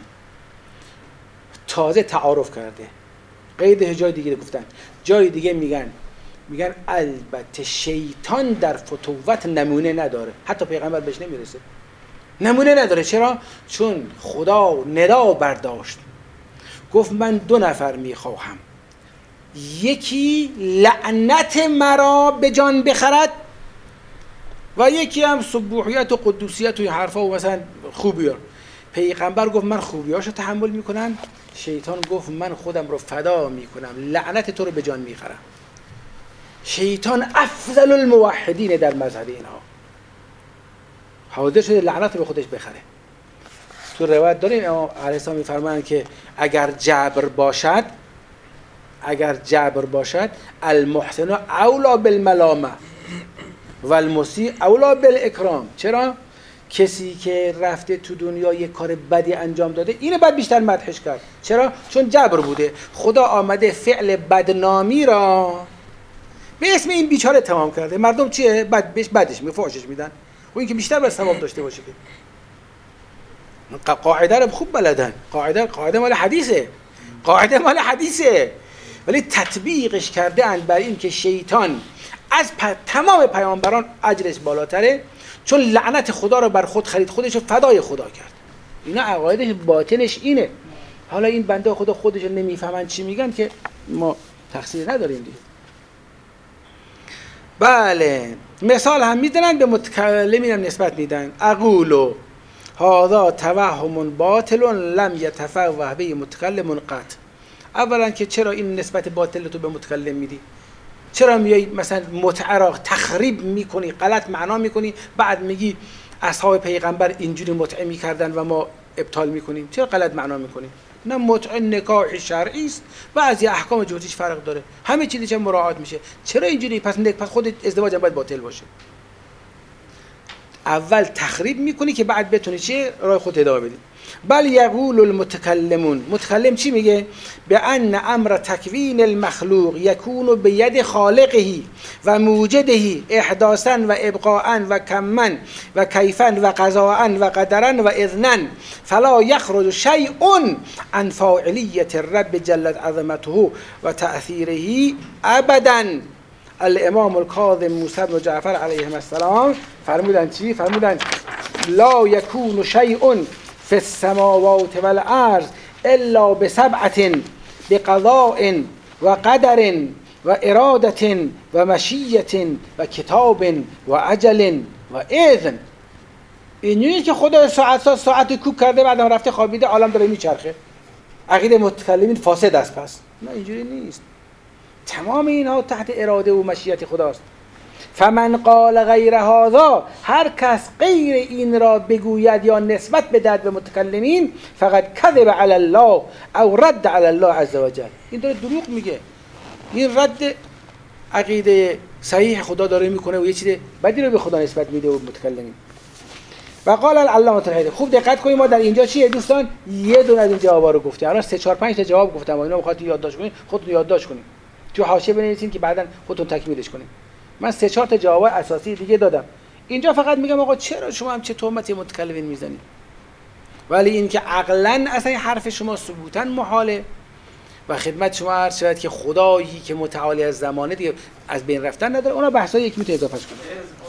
Speaker 1: تازه تعارف کرده. قید جای دیگه گفتن. جای دیگه میگن البته شیطان در فتوت نمونه نداره، حتی پیغمبر بهش نمیرسه. نمونه نداره. چرا؟ چون خدا ندا برداشت، گفت من دو نفر میخواهم، یکی لعنت مرا به جان بخرد و یکی هم سبوحیت و قدوسیت و حرفا و مثلا خوبی‌ها. پیغمبر گفت من خوبیاشو تحمل میکنم، شیطان گفت من خودم رو فدا میکنم، لعنت تو رو به جان میخرم. شیطان افضل الموحدین در مذهب اینها، حاضر شده لعنت رو به خودش بخره. تو روایت داریم امام علیه السلام میفرمایند که اگر جبر باشد المحسن اولا بالملامه و المسیء اولا بالاکرام. چرا؟ کسی که رفته تو دنیا یک کار بدی انجام داده اینو بعد بیشتر مدحش کرد. چرا؟ چون جبر بوده. خدا آمده فعل بدنامی را به اسم این بیچاره تمام کرده. مردم چیه؟ بدش فحشش میدن و این که بیشتر بر ثواب داشته باشه. قاعده رو خوب بلدن. قاعده مال حدیثه. ولی تطبیقش کرده اند بر این که شیطان از تمام پیامبران اجرش بالاتره، چون لعنت خدا رو بر خود خرید، خودش رو فدای خدا کرد. اینا عقایدش باطنش اینه. حالا این بنده خدا خودش رو نمیفهمن چی میگن که ما تقصیر نداریم دیگه. بله، مثال هم میدونن به متکلمین هم نسبت میدن. اقولو هذا توهم باطل لم یتفوه به متکلم قط. اولا که چرا این نسبت باطل تو به متکلم میدی؟ چرا میای مثلا متعه را تخریب میکنی، غلط معنا میکنی، بعد میگی اصحاب پیغمبر اینجوری متعه میکردن و ما ابطال میکنیم؟ چرا غلط معنا میکنی؟ نه، متعه نکاح شرعی است، بعضی احکام جهتیش فرق داره، همه چیزش مراعات میشه. چرا اینجوری؟ پس خود ازدواج هم باید باطل باشه. اول تخریب میکنی که بعد بتونی چه راه خود ادامه بدی. بل یقول المتکلمون، متکلم چی میگه؟ به ان امر تکوین المخلوق یکون بید خالقه و موجده احداثا و ابقاءا و کما و کیفا و قضاء و قدرا و اذنا فلا یخرج شیء عن فاعلیت الرب جلت عظمته و تأثیره ابدا. الامام الکاظم موسی بن جعفر علیه السلام فرمودن چی؟ فرمودن لا یکون شیء فی السماوات والارض الا بسبعة بقضاء و قدر و اراده و مشیة و کتاب و اجل و اذن. اینجوری که خدا ساعت کوک کرده، بعدم رفته خوابیده، عالم داره میچرخه. عقیده متکلمین فاسد است. پس نه، اینجوری نیست. تمام اینها تحت اراده و مشیت خداست. فمن قال غیر هذا، هر کس غیر این را بگوید یا نسبت بدهد به متکلمین، فقط کذب علی الله او رد علی الله عز وجل. این داره دروغ میگه، این رد عقیده صحیح خدا داره میکنه و یه چیز بدی رو به خدا نسبت میده و متکلمین. و قال العلامة الحیدری. خوب دقت کنید، ما در اینجا چیه دوستان؟ یه دونه از این جوابا رو گفتیم. الان 3 4 5 تا جواب گفتم، اینا میخواد یادداشت کنید، خودتون یادداشت کنید، تو حاشیه بنویسین که بعداً خودتون تکمیلش کنید. من 3 4 تا جواب اساسی دیگه دادم. اینجا فقط میگم آقا چرا شما هم چه تهمتی متکلمین میزنید؟ ولی این که عقلاً اصلا حرف شما ثبوتاً محاله و خدمت شما عرض شود که خدایی که متعالی از زمانه دیگه از بین رفتن نداره. اونا بحثای یک میتونه اضافهش کنه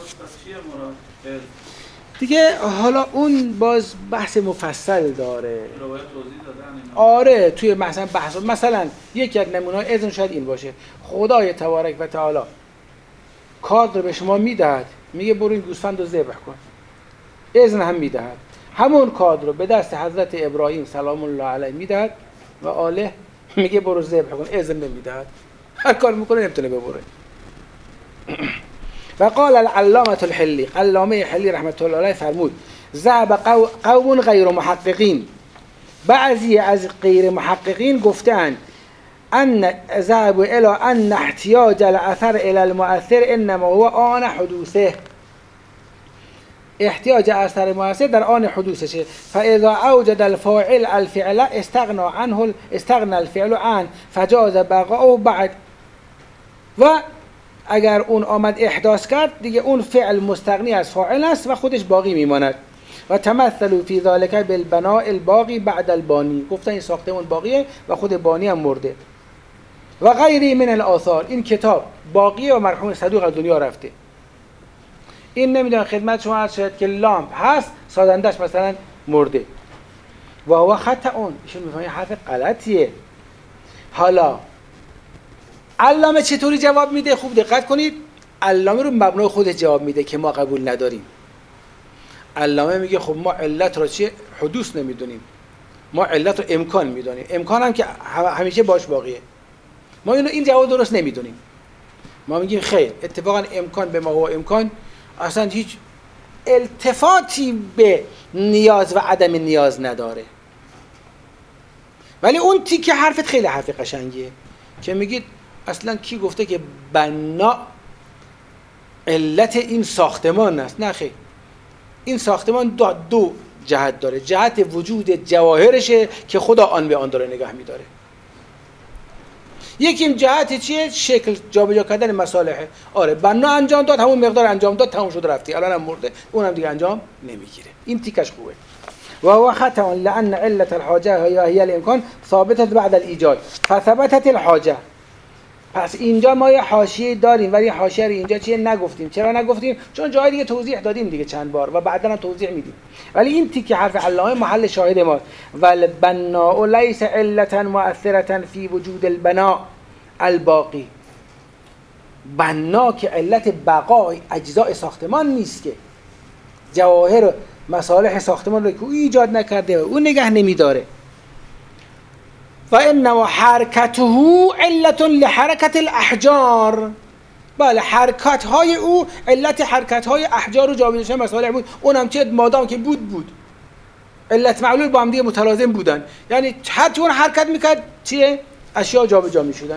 Speaker 1: دیگه. حالا اون باز بحث مفصل داره. آره، توی مثلا بحث مثلا یک نمونه اذن شاید این باشه. خدای تبارک و تعالی کارد رو به شما میدهد، میگه برو این گوسفند رو ذبح کن، اذن هم میدهد. همون کارد رو به دست حضرت ابراهیم سلام الله علیه میدهد و آله، میگه برو ذبح کن، اذن نمیدهد. هر کار میکنه نمیتونه ببره. و قال العلامة الحلی، علامه حلی رحمت الله علیه فرمود ذهب قوم غیر محققین، بعضی از غیر محققین گفتند ان ذهب الى ان احتیاج الاثر الى المؤثر انما هو آن حدوثه، احتیاج اثر مؤثر در آن حدوثشه. فاذا اوجد الفاعل الفعل استغنى الفعل عنه فجاز بقاؤه بعد، و اگر اون آمد احداث کرد دیگه اون فعل مستغنی از فاعل است و خودش باقی میماند. و تمثلوا فی ذلک بالبناء الباقی بعد البانی، گفتن این ساختمون باقیه و خود بانی هم مرده. و غیری من الاثار، این کتاب باقیه و مرحوم صدوق از دنیا رفته. این نمیدونم خدمت شما عرض شد که لامپ هست سازندش مثلا مرده و هو خطا، اون ایشون میفهمه حرف غلطیه. حالا علامه چطوری جواب میده؟ خوب دقت کنید. علامه رو مبنای خودش جواب میده که ما قبول نداریم. علامه میگه خب ما علت رو چیه؟ حدوث نمیدونیم، ما علت رو امکان میدونیم، امکان هم که همیشه باش باقیه. ما این جواب درست نمیدونیم. ما میگیم خیر، اتفاقا امکان به ما هو امکان اصلا هیچ التفاتی به نیاز و عدم نیاز نداره. ولی اون تیکه حرفت خیلی حرف قشنگیه که میگید اصلا کی گفته که بنا علت این ساختمان است؟ نه خیر، این ساختمان دو جهت داره. جهت وجود جواهرشه که خدا آن به آن داره نگاه میداره. یکی جهت چیه؟ شکل جابجا کردن مصالحه. آره بنا انجام داد، همون مقدار انجام داد، تموم شد رفتی، الان هم مرده، اونم دیگه انجام نمیگیره. این تیکش خوبه. و هو خطأ لان علت الحاجه هي الامکان ثابتت بعد الايجاد فثبتت الحاجه. پس اینجا ما یه حاشیه داریم ولی حاشیه رو اینجا چیه نگفتیم. چرا نگفتیم؟ چون جای دیگه توضیح دادیم دیگه چند بار و بعدا هم توضیح میدیم. ولی این تیکه حرف علامه محل شاهد ما. والبناء ليس علة مؤثرة في وجود البناء الباقی. بنا که علت بقای اجزاء ساختمان نیست، که جواهر مصالح ساختمان رو که او ایجاد نکرده و او نگه نمیداره. و انما حرکته علت لحرکت الاحجار. بله، حرکت های او علت حرکت های احجار و جابجا مصالح بود. اونم چه مادام که بود علت معلول با هم دیگه متلازم بودن، یعنی هر چون حرکت میکرد چیه؟ اشیاء جابجا میشدن.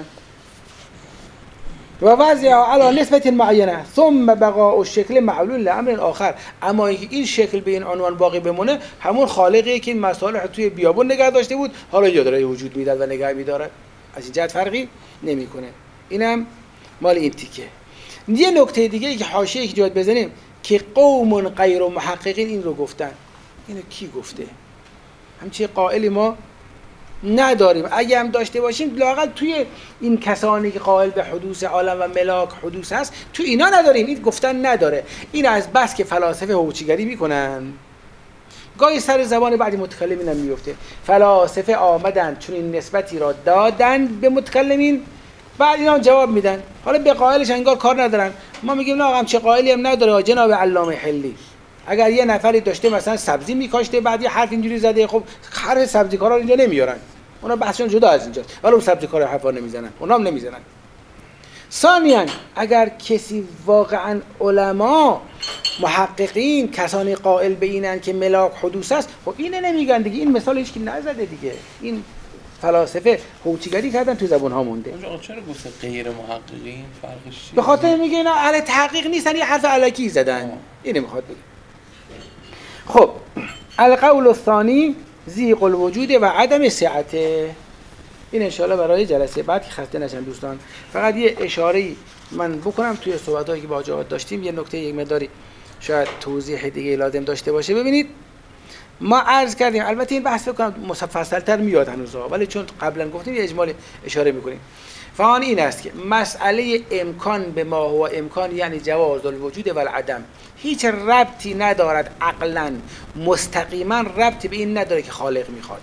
Speaker 1: و وضع علی نسبت معینه ثم بقاء الشکل معلول لامر آخر. اما این شکل به این عنوان باقی بمونه، همون خالقیه که این مصالح توی بیابون نگه داشته بود حالا یا داره وجود میداد و نگه میداره. از این جهت فرقی نمیکنه. اینم مال این تیکه. یه نکته دیگه که حاشیه که جواب بزنیم که قوم غیر محققین این رو گفتن. اینو کی گفته؟ همچین قائلی ما نداریم. اگه هم داشته باشیم لااقل توی این کسانی که قائل به حدوث عالم و ملاک حدوث هست تو اینا نداریم. این گفتن نداره. این از بس که فلاسفه هوچیگری میکنن گاهی سر زبان بعضی متکلمین هم میفته. فلاسفه آمدن چون این نسبتی را دادن به متکلمین، بعد اینا جواب میدن. حالا به قائلش انگار کار ندارن. ما میگیم نه آقا چه قائلی هم نداره جناب علامه حلی. اگر یه نفری داشته مثلا سبزی میکاشته بعد یه حرف اینجوری زده، خب هر سبزیکارا اینجا نمیارن، اونا بحثشون جدا از اینجاست، ولی اون سبزیکارا حرفا نمیزنن، اونا هم نمیزنن. ثانیاً اگر کسی واقعا علما محققین کسانی قائل به اینن که ملاک حدوث است، خب اینه نمیگن دیگه. این مثال هیچ کی نزده دیگه. این فلاسفه هوچیگری کردن تو زبون ها مونده.
Speaker 2: اونجا چرا گفته غیر محققین؟ فرقش چیه؟
Speaker 1: به خاطر میگه اینا اهل تحقیق نیستن، یه حرف الکی زدن. اینه میخواد بگه. خب القول الثانی ضیق الوجود و عدم سعته. این انشاءالله برای جلسه بعد که خسته نشن دوستان. فقط یه اشاره‌ای من بکنم توی صحبتایی که با جواد داشتیم. یه نکته یک مقداری شاید توضیح دیگه لازم داشته باشه. ببینید ما عرض کردیم، البته این بحث بکنم مفصل‌تر میاد هنوزا، ولی چون قبلا گفتیم یه اجمالی اشاره میکنیم. فان این است که مسئله امکان به ما هو امکان یعنی جواز الوجود و العدم هیچ ربطی ندارد، عقلا مستقیما ربطی به این نداره که خالق میخواد.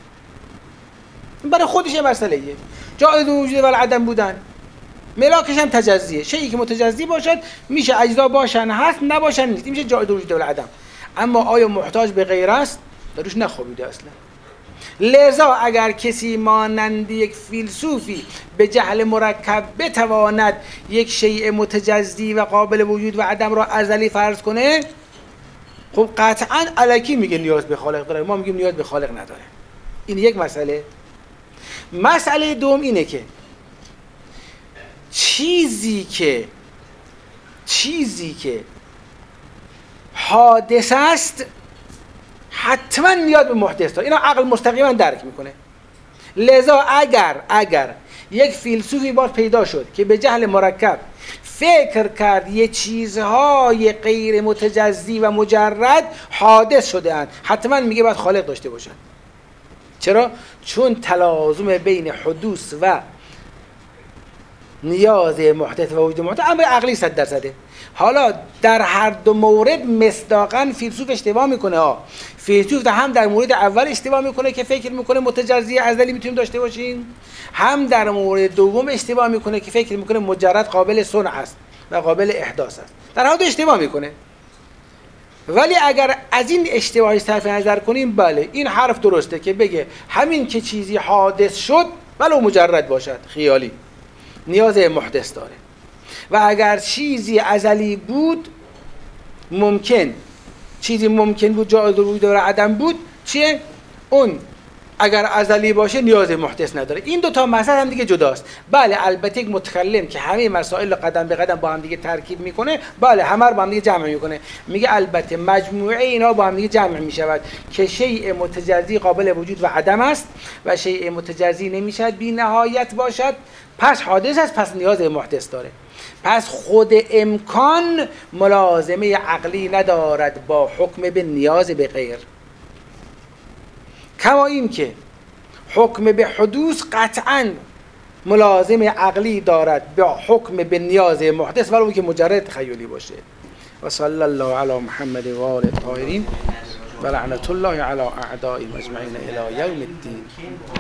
Speaker 1: برای خودش یه مسئله جایز الوجود و العدم بودن. ملاکش هم تجزیه. شیئی که متجزی باشد میشه اجزا باشن هست، نباشن نیست. این میشه جایز الوجود و العدم. اما آیا محتاج به غیر است؟ دروش نخوابیده اصلا. لذا اگر کسی مانند یک فیلسوفی به جهل مرکب بتواند یک شیء متجزی و قابل وجود و عدم را ازلی فرض کنه، خب قطعا الکی میگه نیاز به خالق داره، ما میگیم نیاز به خالق نداره. این یک مسئله. مسئله دوم اینه که چیزی که حادث است حتما نیاز به محدث داره. اینا عقل مستقیما درک میکنه. لذا اگر یک فیلسوفی باز پیدا شد که به جهل مرکب فکر کرد یه چیزهای غیر متجزی و مجرد حادث شده اند، حتما میگه باید خالق داشته باشن. چرا؟ چون تلازم بین حدوث و نیاز محدث و وجود محدث امر عقلی 100%. حالا در هر دو مورد مصداقاً فیلسوف اشتباه میکنه. فیلسوف هم در مورد اول اشتباه میکنه که فکر میکنه متجزی ازلی میتونیم داشته باشیم، هم در مورد دوم اشتباه میکنه که فکر میکنه مجرد قابل صنع است و قابل احداث است. در هر دو اشتباه میکنه. ولی اگر از این اشتباهی صرف نظر کنیم، بله این حرف درسته که بگه همین که چیزی حادث شد ولو مجرد باشد خیالی نیاز محدث داره، و اگر چیزی ازلی بود چیزی ممکن بود جایز وجود داره عدم بود، چیه؟ اون اگر ازلی باشه نیاز محدث نداره. این دو تا مسئله هم دیگه جداست. بله البته یک متکلم که همه مسائل قدم به قدم با هم دیگه ترکیب میکنه، بله همه رو با هم دیگه جمع میکنه، میگه البته مجموعه اینا با هم دیگه جمع میشود که شیء متجزی قابل وجود و عدم است و شیء متجزی نمیشد بی نهایت باشد، پس حادث است، پس نیاز محدث داره. پس خود امکان ملازمه عقلی ندارد با حکم به نیاز به غیر، کما این که حکم به حدوث قطعاً ملازم عقلی دارد با حکم به نیاز محدث ولو که مجرد تخیلی باشه. و صلی الله علی محمد و آل الطاهرین و لعنت الله علی اعدائهم اجمعین الی یوم الدین.